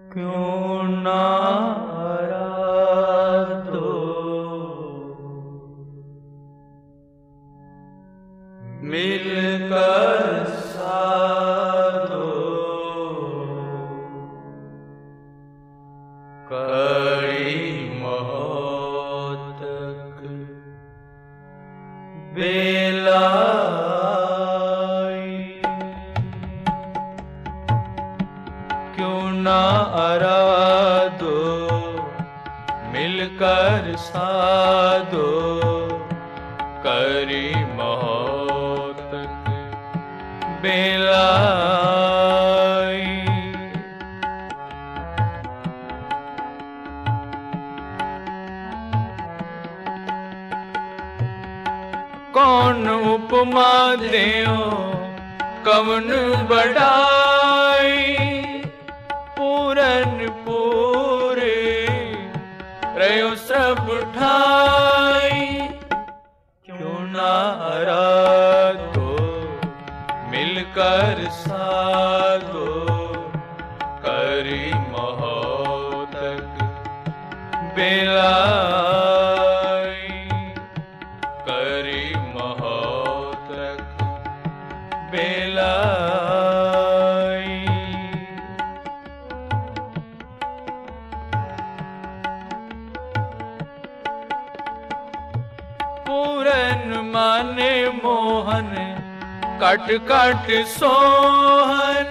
क्यों ना आराधो मिलकर साधो कड़ी मौतक बेलाई। क्यों ना आराधो मिलकर साधो करी मौतक बेलाई। कौन उपमा देओ कवन बढ़ाई पूरन पूरे रयो सब ठाई। क्यों ना आराधो मिलकर साधो करी मौतक बेलाई। करी मौतक बेलाई। पूरन माने मोहन कट कट सोहन।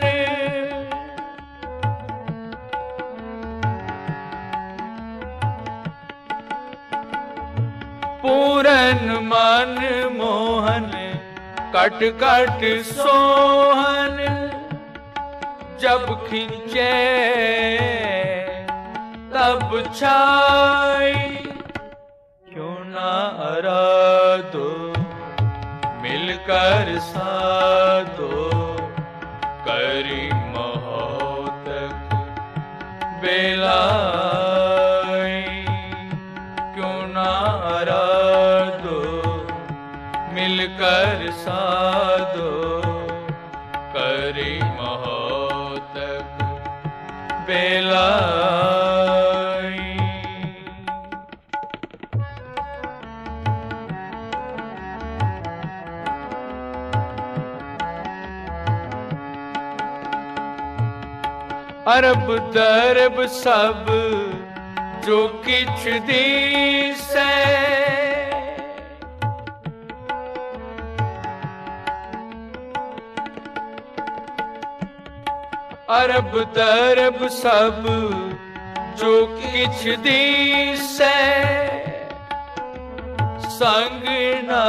पूरन मन मोहन कट कट सोहन। जब खिंचे तब छाई। क्यों ना आराधो मिलकर साधो करी मौतक बेलाई। क्यों ना आराधो मिलकर साधो करी मौतक बेलाई। अरब दरब सब जो किछ दीसै। अरब दरब सब जो किछ दीसै। संग ना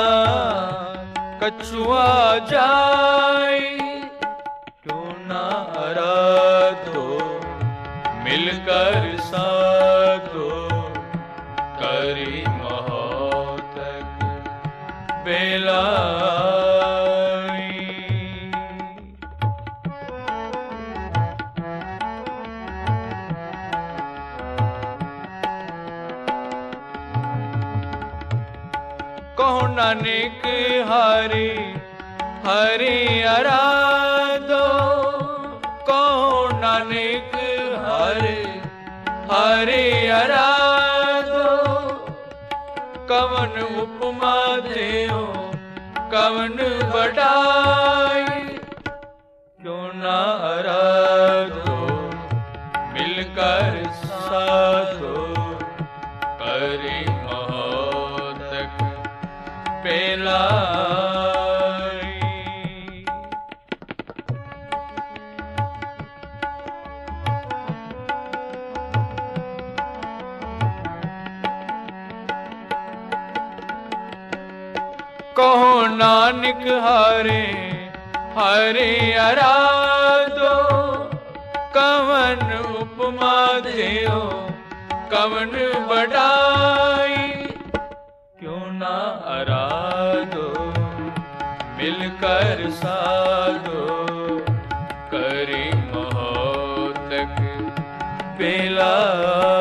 कछुआ जाई। क्यों ना आराधो मिलकर साधो करी मौतक बेलाई। कहो नानक हरि हरि आराधो। कहो नानक हरि हरि आराधो। कवन उपमा देओ कवन बढ़ाई। क्यों ना आराधो मिलकर साधो करी मौतक बेलाई। कहो नानक हरे हरे आराधो। कवन उपमा देओ कवन बढ़ाई। क्यों ना आराधो मिलकर साधो करी मौतक बेलाई।